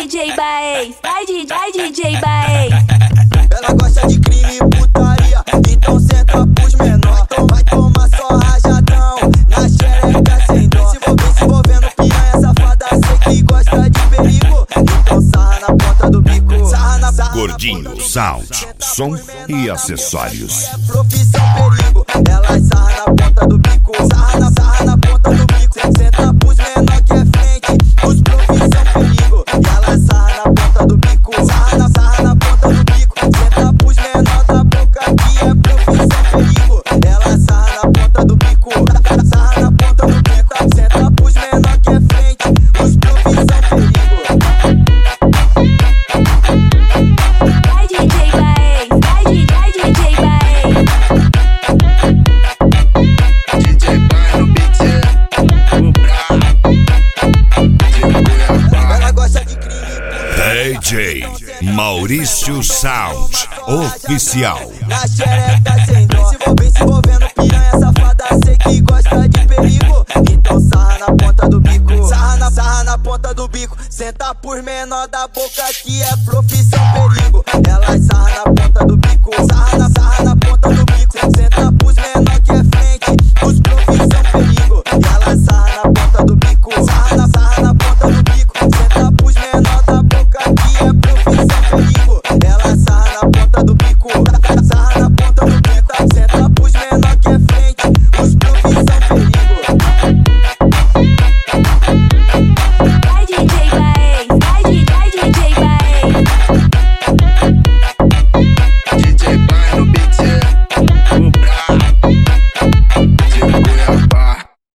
DJ Baez, vai DJ Baez. Ela gosta de crime e putaria, então senta pros menor. Vai tomar só rajadão, na xereca sem dó. Se envolvendo piranha safada, sei que gosta de perigo, então sarra na ponta do bico. Sarra Gordinho Sound, som e acessórios. É profissão perigo, ela sarra na ponta do bico. Sarra na ponta do bico. Senta pros menor que é frente, os profissão perigo. E ela sarra na ponta do bico. Sarra na ponta do bico. Senta pros menor da boca que é profissão perigo. Ela sarra na ponta do bico. Sarra na ponta do bico. Senta pros menor que é frente, os profissão perigo. Vai DJ Baez, vai DJ Baez. DJ Baez no beat, o brabo. Ela gosta de crime. DJ Maurício Sound Oficial. Na xereca sem dó. Se envolvendo piranha safada, sei que gosta de perigo, então sarra na ponta do bico. Sarra na ponta do bico. Senta por menor da boca que é profissão perigo.